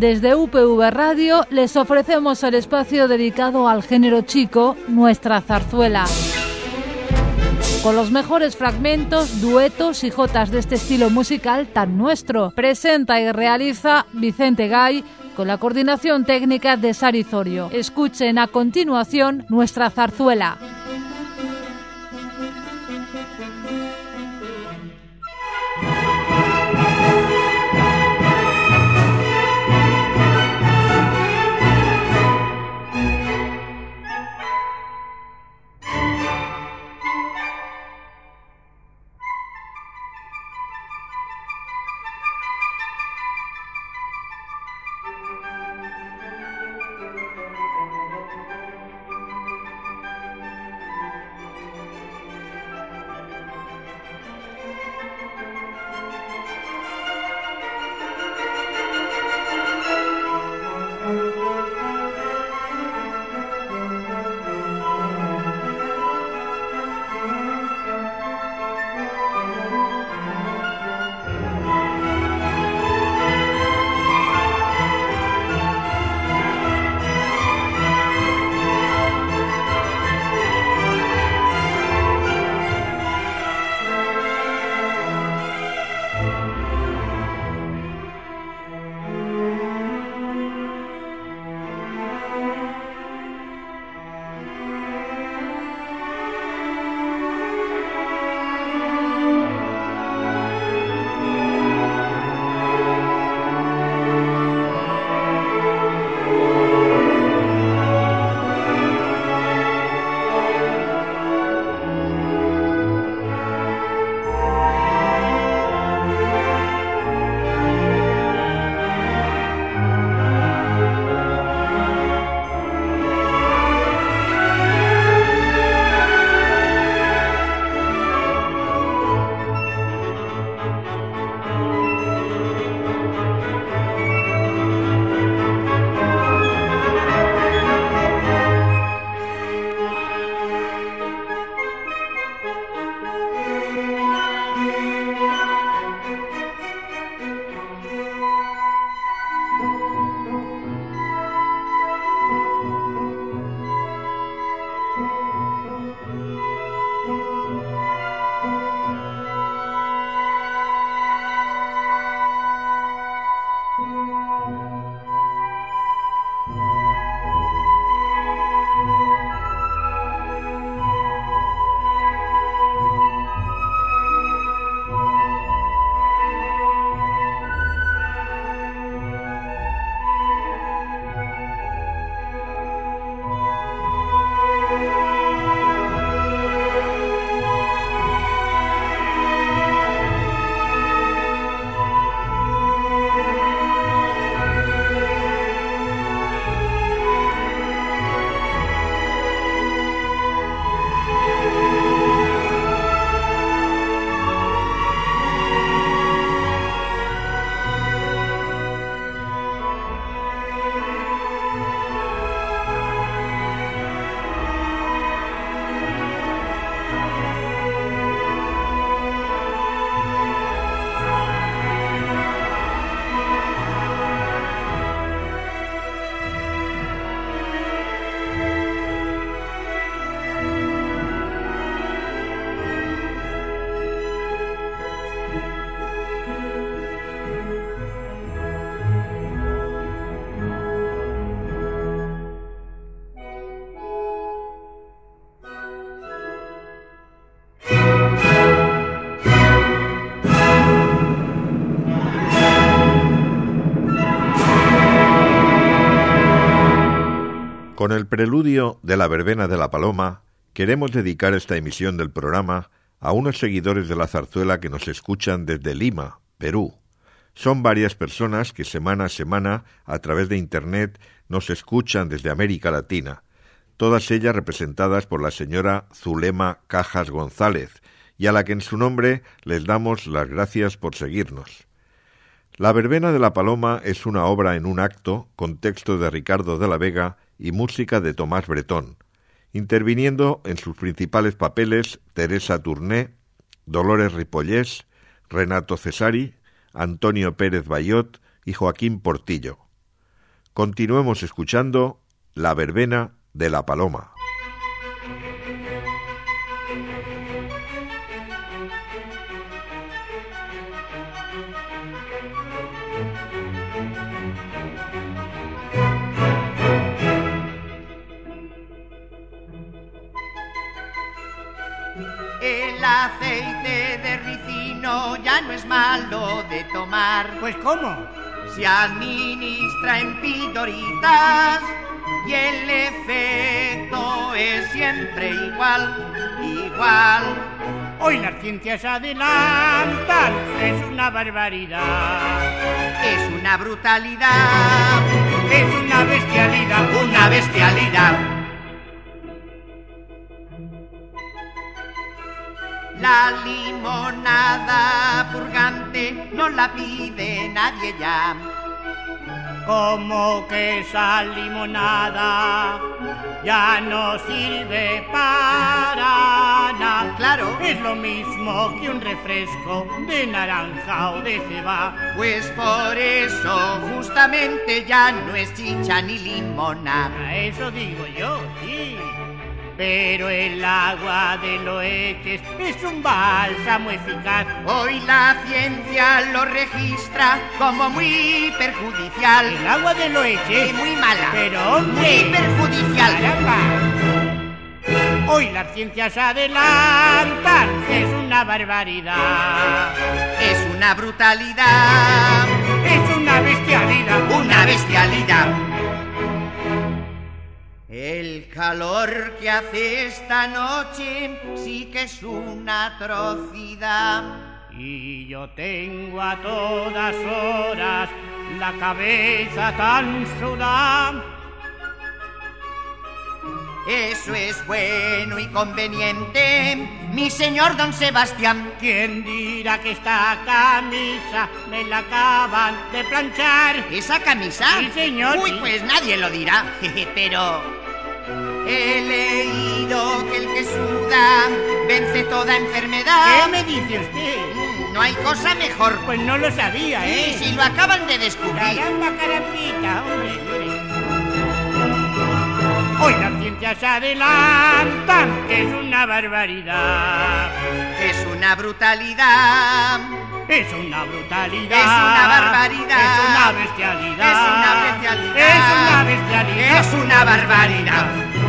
Desde UPV Radio les ofrecemos el espacio dedicado al género chico, Nuestra Zarzuela. Con los mejores fragmentos, duetos y jotas de este estilo musical tan nuestro. Presenta y realiza Vicente Gay con la coordinación técnica de Sari Zorio. Escuchen a continuación Nuestra Zarzuela. Con el preludio de la verbena de la Paloma, queremos dedicar esta emisión del programa a unos seguidores de la zarzuela que nos escuchan desde Lima, Perú. Son varias personas que semana a semana, a través de Internet, nos escuchan desde América Latina, todas ellas representadas por la señora Zulema Cajas González, y a la que en su nombre les damos las gracias por seguirnos. La verbena de la Paloma es una obra en un acto, con texto de Ricardo de la Vega y música de Tomás Bretón, interviniendo en sus principales papeles Teresa Tourné, Dolores Ripollés, Renato Cesari, Antonio Pérez Bayot y Joaquín Portillo. Continuemos escuchando La verbena de la paloma. El aceite de ricino ya no es malo de tomar. Pues ¿cómo? Se administra en pildoritas y el efecto es siempre igual. Hoy las ciencias adelantan, es una barbaridad. Es una brutalidad. Es una bestialidad. Una bestialidad. La limonada purgante no la pide nadie ya. Como que esa limonada ya no sirve para nada. Claro. Es lo mismo que un refresco de naranja o de ceba. Pues por eso justamente ya no es chicha ni limona. A eso digo yo, sí. Pero el agua de Loeches es un bálsamo eficaz. Hoy la ciencia lo registra como muy perjudicial. El agua de Loeches es muy mala. Pero muy perjudicial. Caramba. Hoy las ciencias adelantan, es una barbaridad. Es una brutalidad. Es una bestialidad. Una bestialidad. El calor que hace esta noche sí que es una atrocidad. Y yo tengo a todas horas la cabeza tan sudada. Eso es bueno y conveniente, mi señor don Sebastián. ¿Quién dirá que esta camisa me la acaban de planchar? ¿Esa camisa? Sí, señor. Uy, sí. pues nadie lo dirá, pero he leído que el que suda vence toda enfermedad. ¿Qué me dice usted? No hay cosa mejor. Pues no lo sabía, ¿eh? Sí, lo acaban de descubrir. Caramba, carambita, hombre. Hoy las ciencias adelantan, es una barbaridad. Es una brutalidad. Es una brutalidad. Es una barbaridad. Es una bestialidad. Es una bestialidad. Es una bestialidad. Es una barbaridad.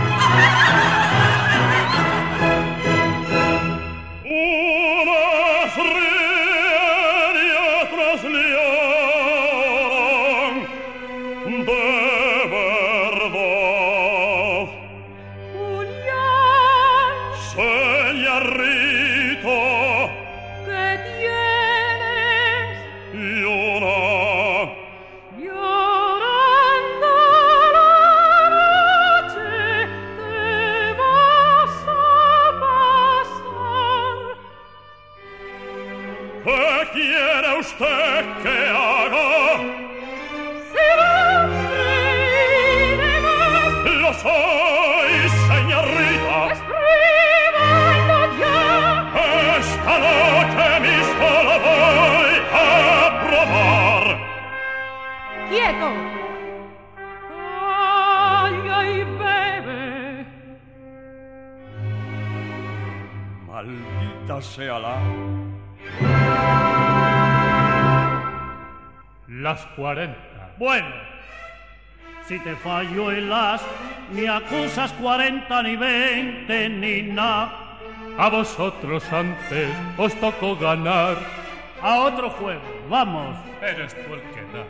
Maldita sea las 40. Bueno, si te fallo el as, ni acusas 40 ni 20 ni nada. A vosotros antes os tocó ganar. A otro juego, vamos. Eres tú el que da.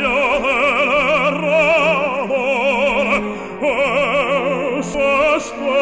Sto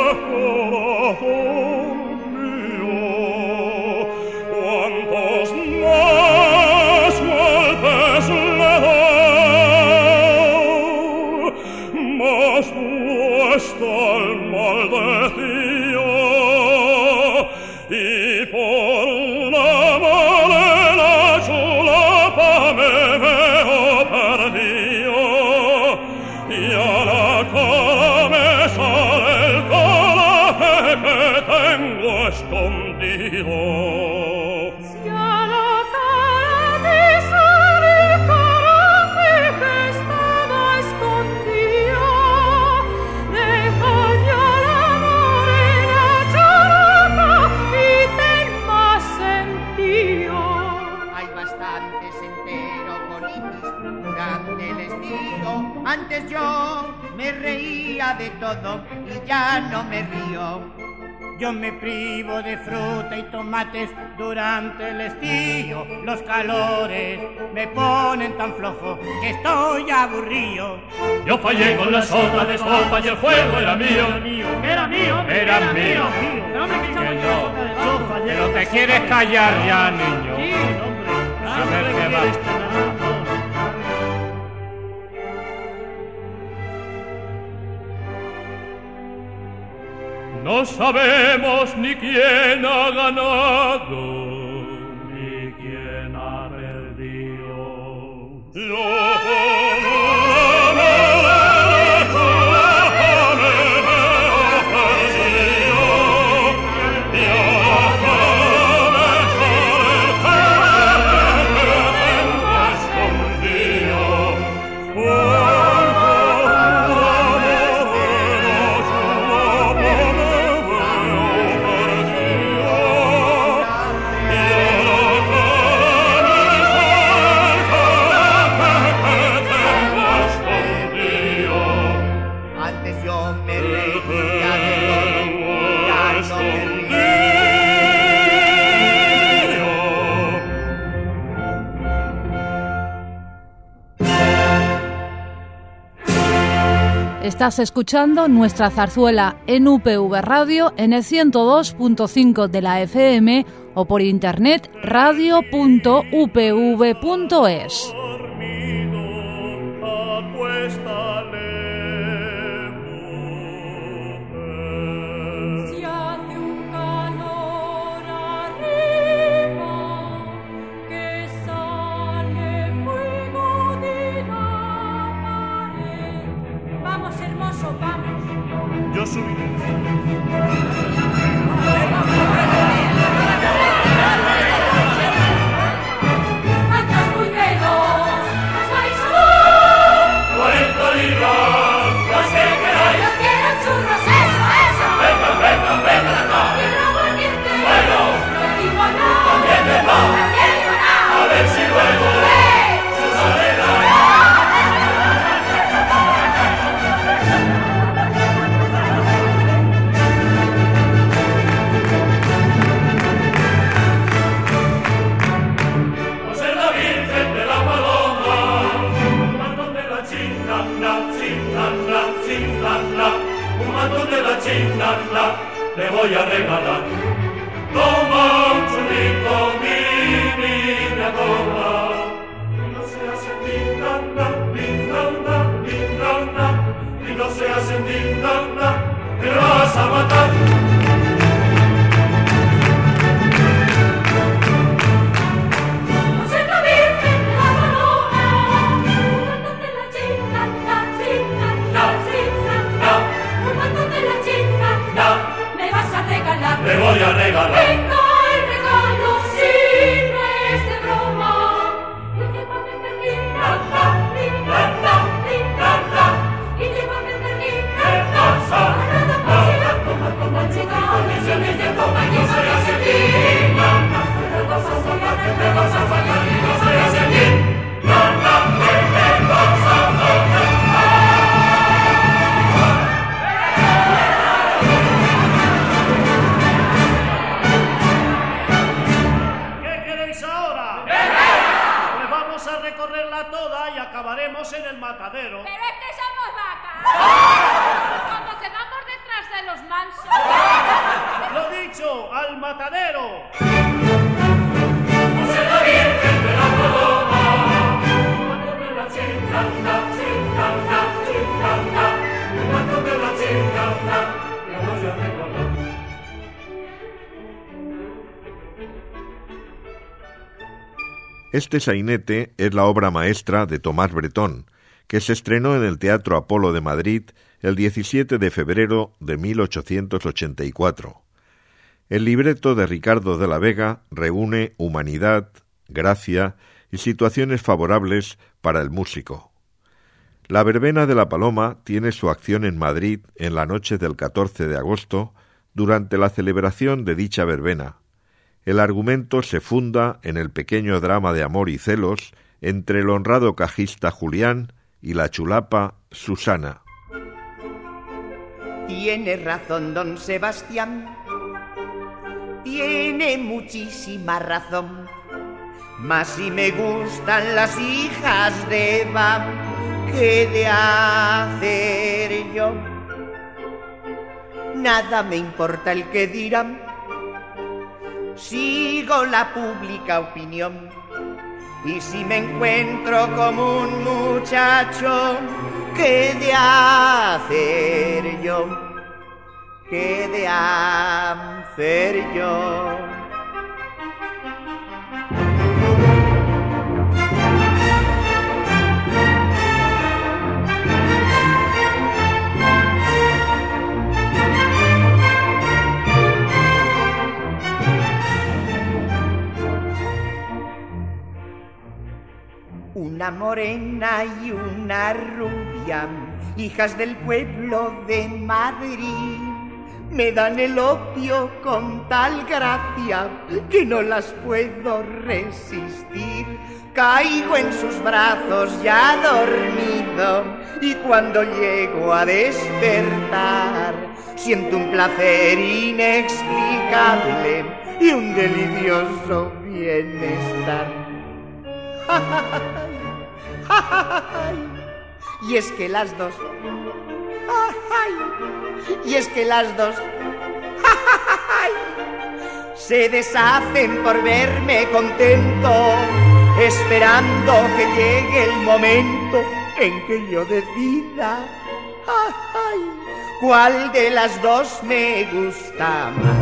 escondido. Si a la cara de sale coraje que estaba escondido, deja ya la morena characa y ten más sentido. Hay bastantes entero colitis durante el estío. Antes yo me reía de todo y ya no me río. Yo me privo de fruta y tomates durante el estío. Los calores me ponen tan flojo que estoy aburrido. Yo fallé con la sopa de sopa y el juego era mío. Era mío. Pero hombre, que yo fallé. Pero te quieres callar ya, niño. Sí, hombre. A ver qué va. No sabemos ni quién ha ganado, Ni quién ha perdido. Antes yo me reía de todo, ya no me río. Estás escuchando nuestra zarzuela en UPV Radio en el 102.5 de la FM o por internet radio.upv.es. Si hace un calor arriba que sale fuego de la pared. Vamos, hermoso, vamos. Yo subiré. Andas muy veloz, vais a 40 libras, las que queráis. Yo quiero churros, eso. Venga acá. Quiero aguardiente. Bueno. Limonada. También de pan. También limonada. A ver si luego se sale la... Pues es la Virgen de la Paloma, un mantón de la chinana, un mantón de la chinana, le voy a regalar. Toma un churrito, mi niña, toma. Y no se hace lindana, y no se hace lindana, que la vas a matar. Pues es la Virgen de la Paloma, un montón de la chingada, un montón de la chingada, me vas a regalar. Le voy a regalar. Venga el regalo, si no es de broma. Y llévame perdida, y llévame perdida, pasa? nada más irá como chica, misiones de copa, llévame a sentir. Me vas a soñar, me vas a fallar y no se hace bien. ¿Qué queréis ahora? Pues vamos a recorrerla toda y acabaremos en el matadero. Pero es que somos vacas. Como quedamos detrás de los mansos. Lo dicho, al matadero. Pues es la Virgen de la Paloma, un mantón de la chinana, un mantón de la chinana, le voy a regalar. Este sainete es la obra maestra de Tomás Bretón, que se estrenó en el Teatro Apolo de Madrid el 17 de febrero de 1884. El libreto de Ricardo de la Vega reúne humanidad, gracia y situaciones favorables para el músico. La verbena de la Paloma tiene su acción en Madrid en la noche del 14 de agosto, durante la celebración de dicha verbena. El argumento se funda en el pequeño drama de amor y celos entre el honrado cajista Julián y la chulapa Susana. Tiene razón don Sebastián, tiene muchísima razón, mas si me gustan las hijas de Eva, ¿qué he de hacer yo? Nada me importa el que dirán, sigo la pública opinión. Y si me encuentro como un muchacho, ¿qué he de hacer yo? ¿Qué he de hacer yo? Una morena y una rubia, hijas del pueblo de Madrid, me dan el opio con tal gracia que no las puedo resistir. Caigo en sus brazos ya dormido y cuando llego a despertar siento un placer inexplicable y un delicioso bienestar. Y es que las dos, y es que las dos se deshacen por verme contento, esperando que llegue el momento en que yo decida cuál de las dos me gusta más.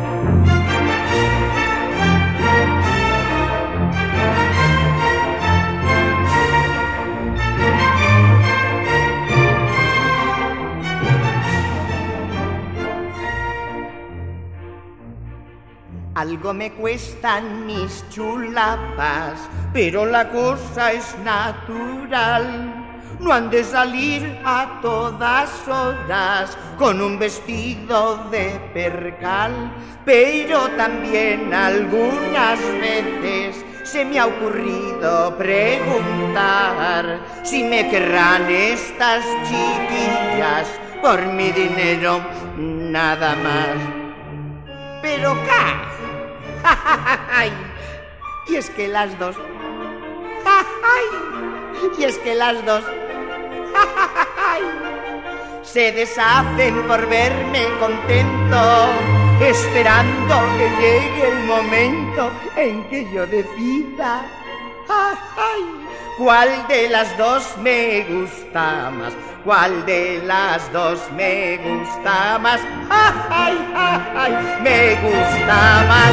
Algo me cuestan mis chulapas, pero la cosa es natural. No han de salir a todas horas con un vestido de percal, pero también algunas veces se me ha ocurrido preguntar si me querrán estas chiquillas por mi dinero nada más. Pero ¿qué? Y es que las dos, y es que las dos se deshacen por verme contento, esperando que llegue el momento en que yo decida cuál de las dos me gusta más. ¿Cuál de las dos me gusta más? Me gusta más.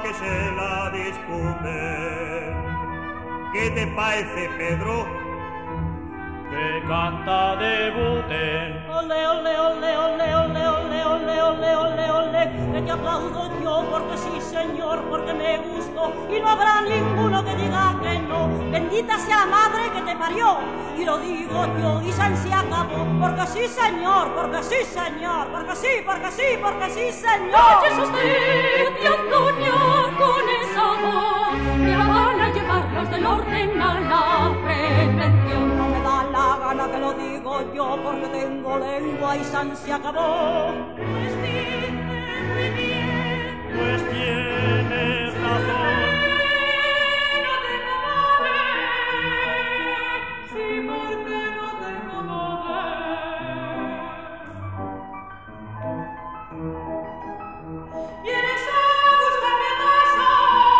que se la disputen. ¿Qué te parece, Pedro? Que canta debuten. Ole, ole, ole, ole, ole, ole, ole, ole, ole, ole, que te aplaudo yo porque sí, señor, porque me gustó y no habrá ninguno que diga que no. Bendita sea la madre que te parió, y lo digo yo, y San se acabó, porque sí, señor, porque sí, señor, porque sí, porque sí, porque sí, señor. Oye, usted, tío Antonio, con esa voz, me van a llevar los del orden a la prevención. No me da la gana que lo digo yo, porque tengo lengua y San se acabó. Pues dice muy bien, Pues tienes razón. no tengo madre, sí, porque no tengo madre. ¿Vienes a buscarme a casa?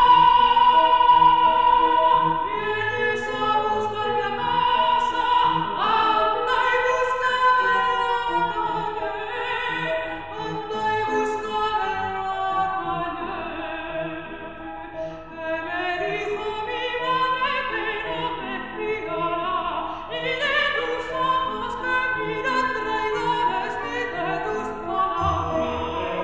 ¿Vienes a buscarme a casa? Anda y búscame en la calle, anda y búscame en la calle. Que me dijo mi madre que no me fiara, ni de tus ojos que miran traidores, ni de tus palabras.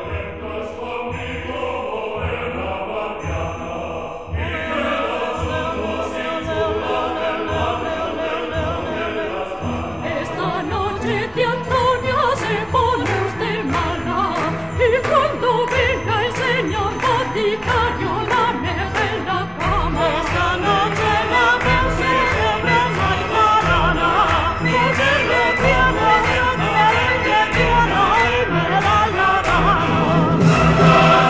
Esta noche tío Antonio se pone usted mala, y cuando venga el señor boticario la mete en la cama. Esta noche la pensé que broma y banana, y si me tienes yo te quiero y me da la gana.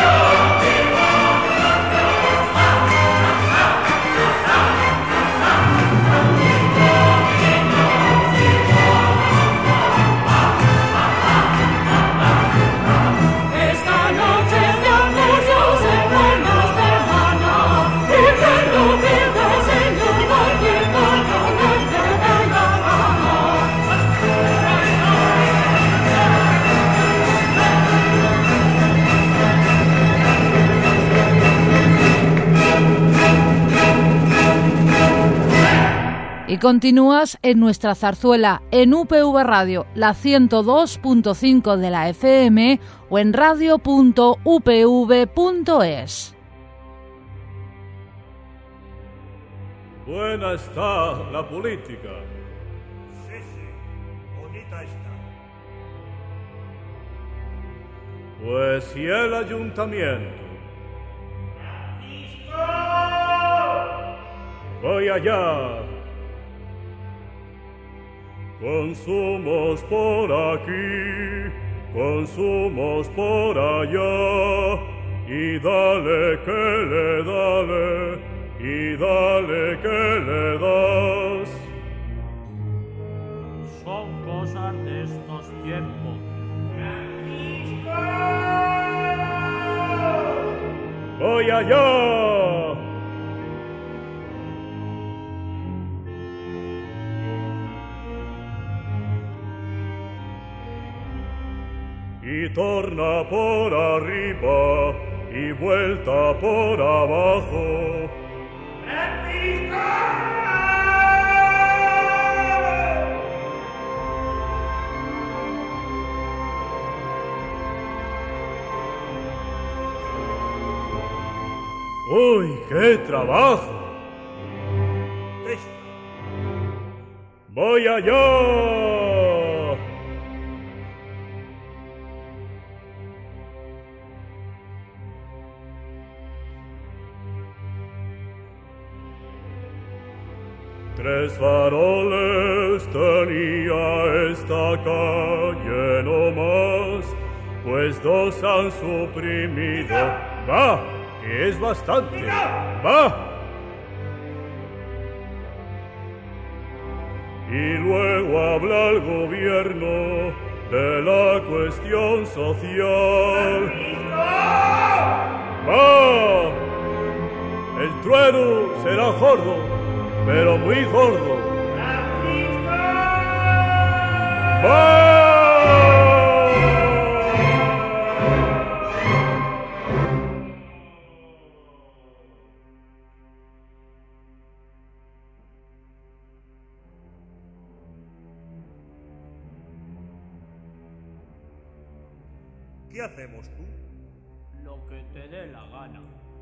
Esta noche tío Antonio se pone usted mala, y cuando venga el señor boticario la mete en la cama. Y continúas en nuestra zarzuela en UPV Radio, la 102.5 de la FM o en radio.upv.es. Buena está la política. Sí, sí, bonita está. Pues y el ayuntamiento. Voy allá. Consumos por aquí, consumos por allá, y dale que le dale, y dale que le das. Son cosas de estos tiempos. Voy allá. Y torna por arriba y vuelta por abajo. ¡Uy, qué trabajo! ¡Voy allá! Tres faroles tenía esta calle no más, pues dos han suprimido. ¡Va! Que es bastante. ¡Va! Y luego habla el gobierno de la cuestión social. ¡Va! El trueno será gordo, pero muy gordo. ¡Va! qué hacemos tú? Lo que te dé la gana.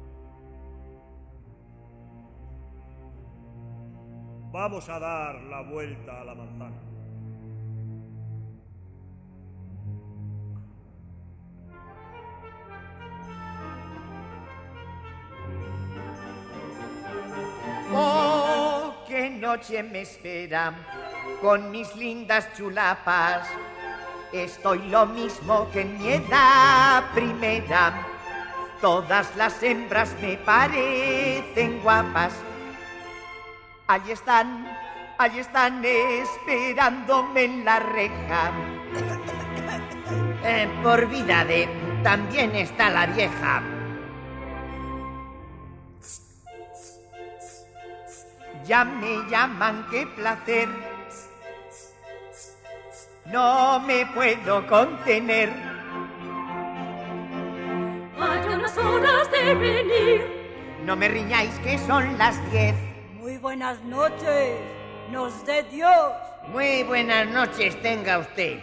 Vamos a dar la vuelta a la manzana. Oh, qué noche me espera con mis lindas chulapas. Estoy lo mismo que en mi edad primera. Todas las hembras me parecen guapas. Allí están esperándome en la reja. Por vida de también está la vieja. Ya me llaman, qué placer. No me puedo contener. Hay unas horas de venir. No me riñáis que son las 10. Muy buenas noches, nos dé Dios. Muy buenas noches tenga usted.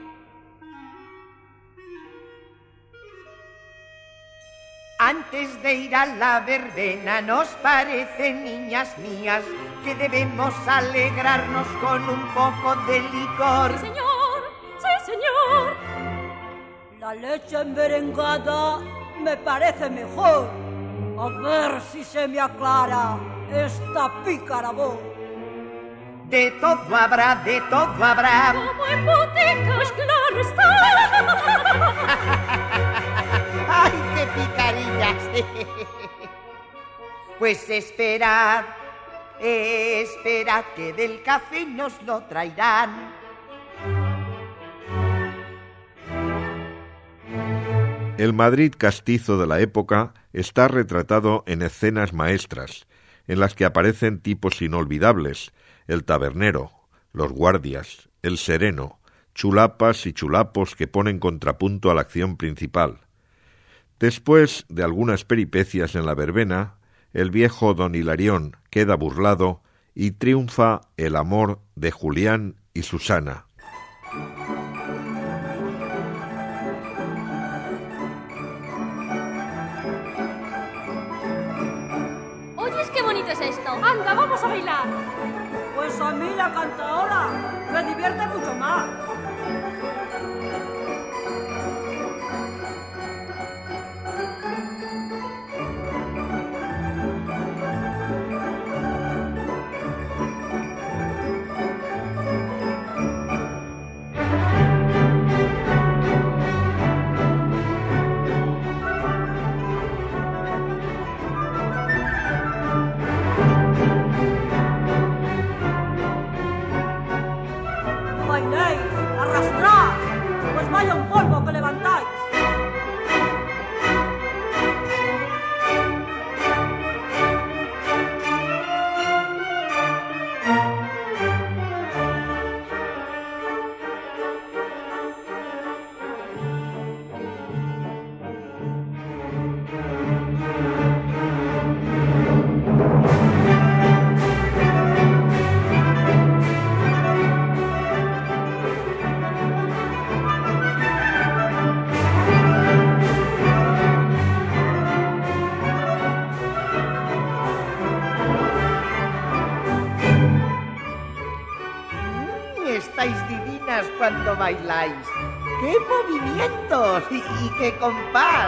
Antes de ir a la verbena, nos parece, niñas mías, que debemos alegrarnos con un poco de licor. Sí, señor. La leche enmerengada me parece mejor. A ver si se me aclara esta pícara voz. De todo habrá, de todo habrá. Como en boticas, claro está. ¡Ay, qué picarillas! Pues esperad que del café nos lo traerán. El Madrid castizo de la época está retratado en escenas maestras, en las que aparecen tipos inolvidables: el tabernero, los guardias, el sereno, chulapas y chulapos que ponen contrapunto a la acción principal. Después de algunas peripecias en la verbena, el viejo don Hilarión queda burlado y triunfa el amor de Julián y Susana. ¿Oyes qué bonito es esto? Anda, vamos a bailar. Pues a mí la cantaora me divierte mucho más. Estáis divinas cuando bailáis. ¡Qué movimientos! ¡Y qué compás!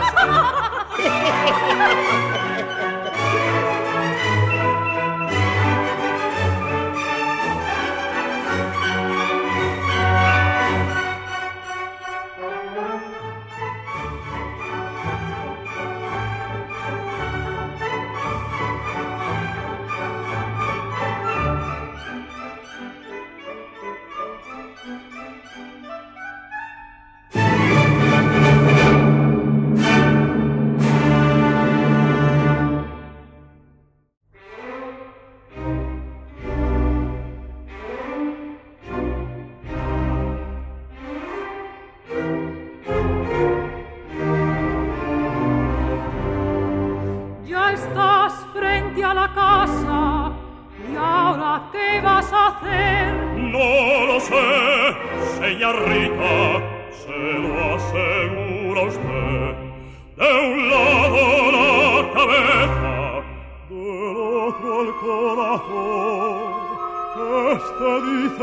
Señorita, se lo aseguro a usted.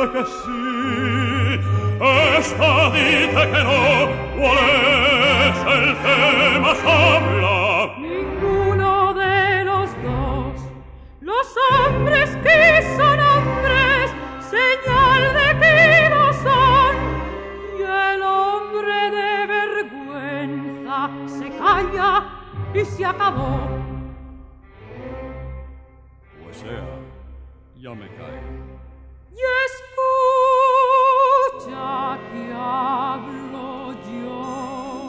dice que sí, esta dice que no. ¿Cuál es el que más habla? Ninguno de los dos. Los hombres que son hombres, señal de que lo son. Y el hombre de vergüenza se calla y se acabó. Pues sea, ya me caigo. Y escucha que hablo yo.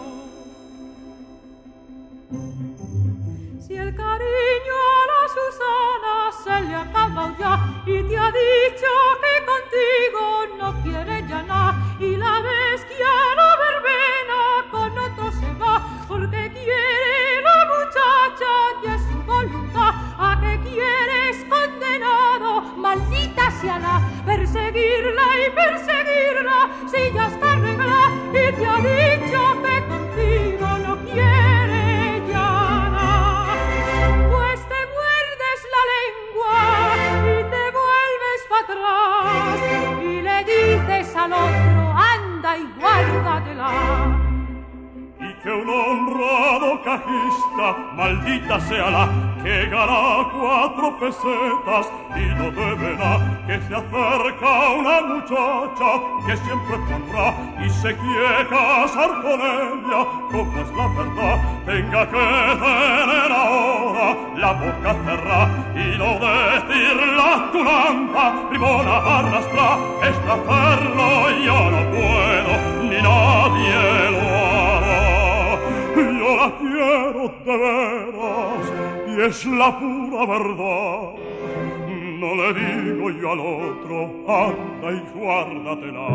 Si el cariño a la Susana se le ha acabado ya y te ha dicho que contigo no quiere ya nada, y la ves que a la verbena con otro se va porque quiere la muchacha y es su voluntad. ¿A qué quieres, condenado? Maldita sea la perseguirla y perseguirla si ya está arreglada y te ha dicho que contigo no quiere ya nada. Pues te muerdes la lengua y te vuelves para atrás y le dices al otro, anda y guárdatela. Y que un honrado cajista, maldita sea la que gana 4 pesetas y no debe nada, que se acerca una muchacha que siempre pondrá y se quiere casar con ella, como es la verdad, tenga que tener ahora la boca cerrada y no decir la tunanta, primona arrastra, es de hacerlo yo no puedo, ni nadie lo hará. Yo la quiero de veras y es la pura verdad. No le digo yo al otro, anda y guárdatela.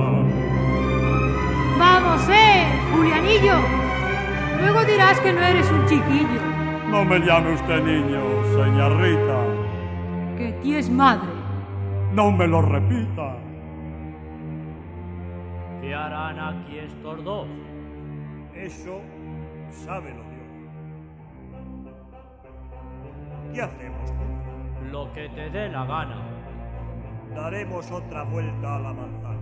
Vamos, Julianillo. Luego dirás que no eres un chiquillo. No me llame usted niño, señorita. Que ti es madre. No me lo repita. ¿Qué harán aquí estos dos? Eso sábelo Dios. ¿Qué hacemos? Lo que te dé la gana. Daremos otra vuelta a la manzana.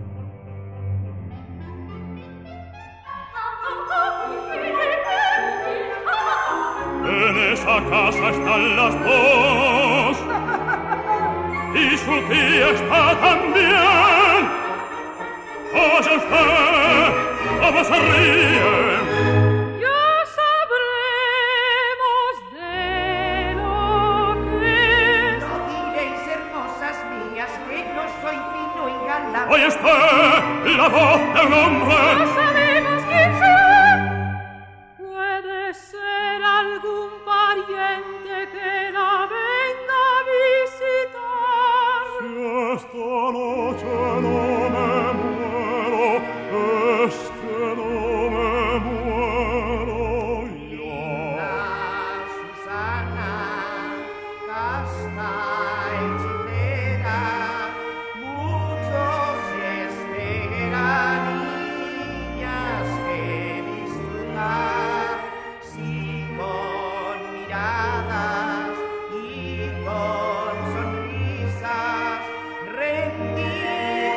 En esa casa están las dos y su tía está también. Oye usted, cómo se ríe. Ya sabremos de lo que es. No diréis, hermosas mías, que no soy fino y galán. Oye usted, la voz de un hombre. No sabemos quién sea. Puede ser algún pariente que la venga a visitar. Si esta noche no me muero, es que no me muero yo. La Susana, casta hechicera, muchos esperan, niñas que disfrutar, si con miradas y con sonrisas rendir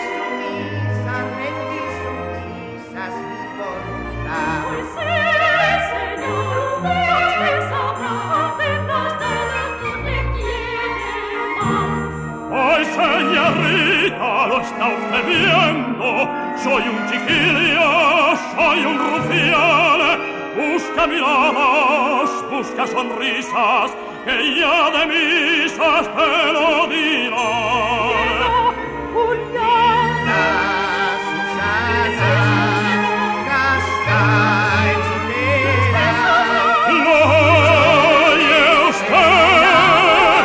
sumisas mi voluntad. Pues Señor, usted sabrá que nos no le quiere más. Ay, señorita, lo está usted viendo. Soy un chiquillo, soy un rufián. Busca miradas, busca sonrisas, que ya de misas te lo dirán. Julián, La Susana, casta hechicera, ¿Lo oye usted?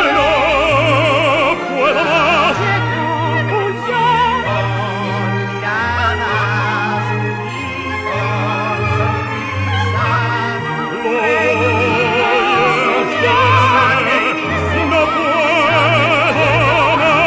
No puedo más. Julián, con miradas y con sonrisas. ¿Lo oye usted? No puedo más.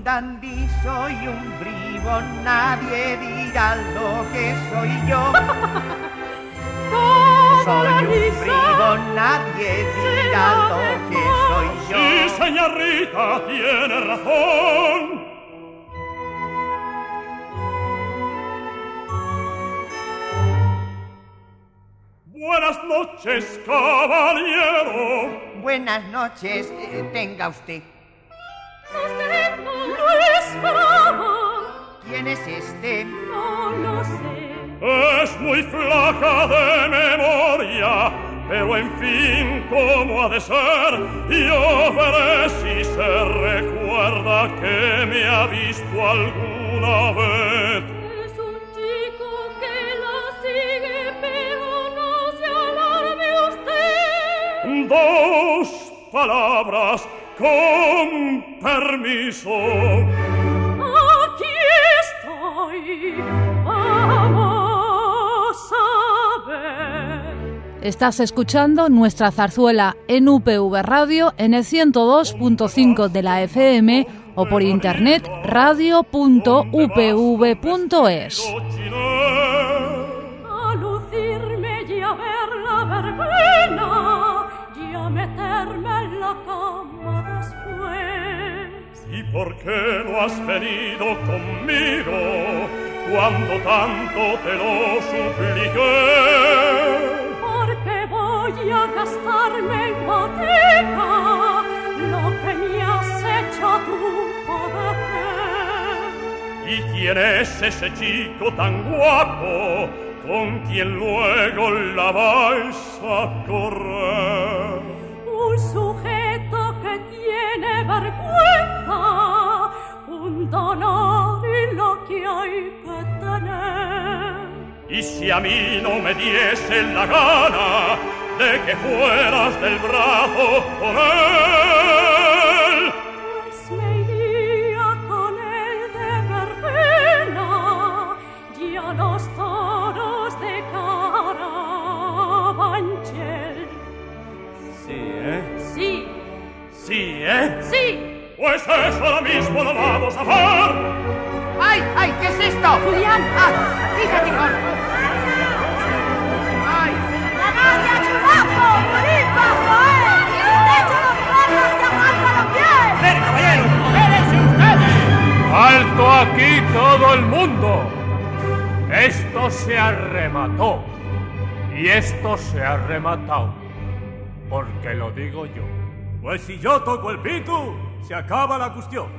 dandy, soy un bribón, nadie dirá lo que soy yo. Soy un bribón, nadie dirá lo que soy yo. Sí, señorita, tiene razón. Buenas noches, caballero. Buenas noches, tenga usted. Usted no lo esperaba. ¿Quién es este? No lo sé. Es muy flaca de memoria, pero en fin, ¿cómo ha de ser? Yo veré si se recuerda que me ha visto alguna vez. Es un chico que la sigue, pero no se alarme usted. Dos palabras, con permiso. Aquí estoy. Vamos a ver. Estás escuchando nuestra zarzuela en UPV Radio en el 102.5 de la FM o por internet radio.upv.es. A lucirme y a ver la verbena y a meterme en la cama después. ¿Y por qué no has venido conmigo cuando tanto te lo supliqué? Porque voy a gastarme en botica lo que me has hecho tú poder. ¿Y quién es ese chico tan guapo con quien luego la vais a correr? Un sujeto que tiene vergüenza, un honor y lo que hay que tener. Y si a mí no me diese la gana de que fueras del brazo con él, pues me iría con él de verbena y a los toros de Carabanchel. Sí. Sí, ¿eh? Sí. Pues eso ahora mismo lo vamos a hacer. ¡Ay, ay! ¿Qué es esto? Julián. Fíjate con... ¡Ay! ¡La novia, chulapo! ¡Felipa, Joel! ¡De hecho los perros se aguantan los pies! ¡Ven, caballero! ¡Quédense ustedes! ¡Alto aquí todo el mundo! Esto se arremató. Y esto se ha rematado. Porque lo digo yo. Pues si yo toco el pito, se acaba la cuestión.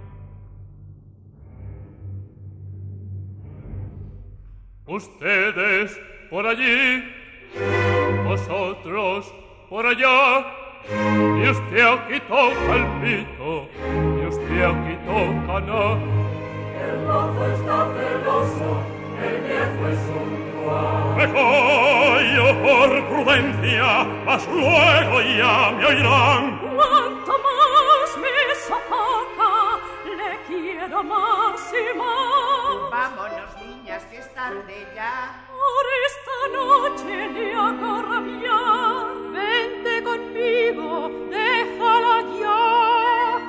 Ustedes por allí, vosotros por allá, y usted aquí toca el pito, y usted aquí toca no. El mozo está celoso, el viejo es un truán. Me callo por prudencia, mas luego ya me oirán. Cuanto más me sofoca, le quiero más y más. Vámonos, niñas, que es tarde ya. Por esta noche le hago rabiar. Vente conmigo, déjala ya.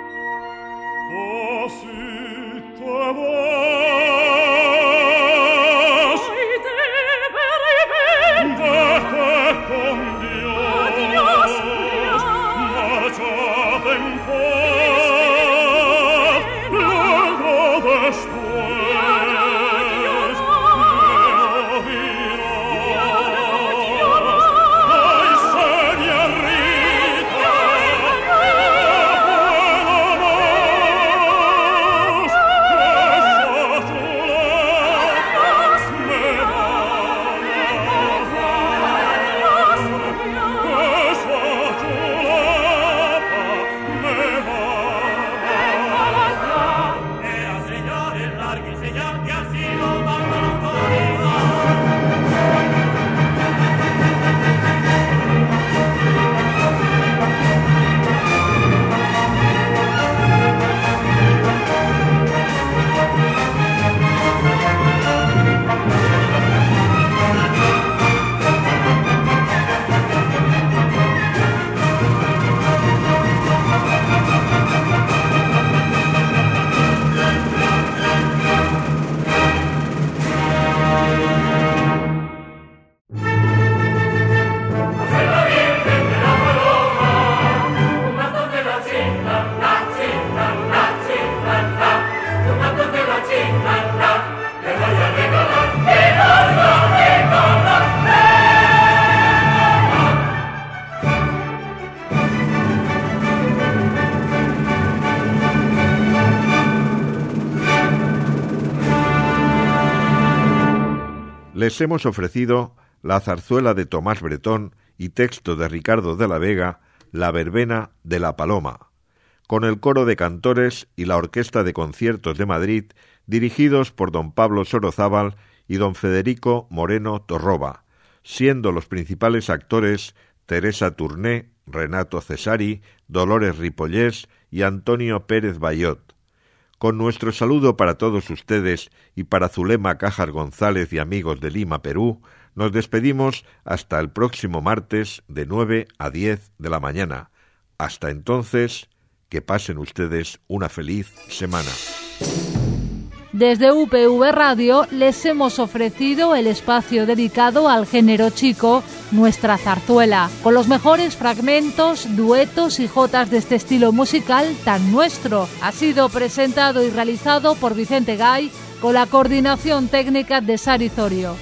Oh, si te vas, Ay, de ver, vete con Dios. Adiós, Julián. Marchate en paz, luego después me dirás. Ay, señorita, me les hemos ofrecido la zarzuela de Tomás Bretón y texto de Ricardo de la Vega, La verbena de la Paloma, con el coro de cantores y la Orquesta de Conciertos de Madrid, dirigidos por don Pablo Sorozábal y don Federico Moreno Torroba, siendo los principales actores Teresa Tourné, Renato Cesari, Dolores Ripollés y Antonio Pérez Bayot. Con nuestro saludo para todos ustedes y para Zulema Cajas González y amigos de Lima, Perú, nos despedimos hasta el próximo martes de 9 a 10 de la mañana. Hasta entonces, que pasen ustedes una feliz semana. Desde UPV Radio les hemos ofrecido el espacio dedicado al género chico, Nuestra Zarzuela, con los mejores fragmentos, duetos y jotas de este estilo musical tan nuestro. Ha sido presentado y realizado por Vicente Gay, con la coordinación técnica de Sari Zorio.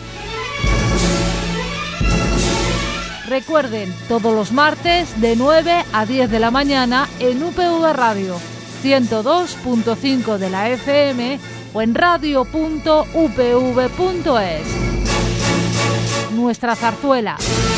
Recuerden, todos los martes de 9 a 10 de la mañana en UPV Radio, 102.5 de la FM o en radio.upv.es. Nuestra Zarzuela.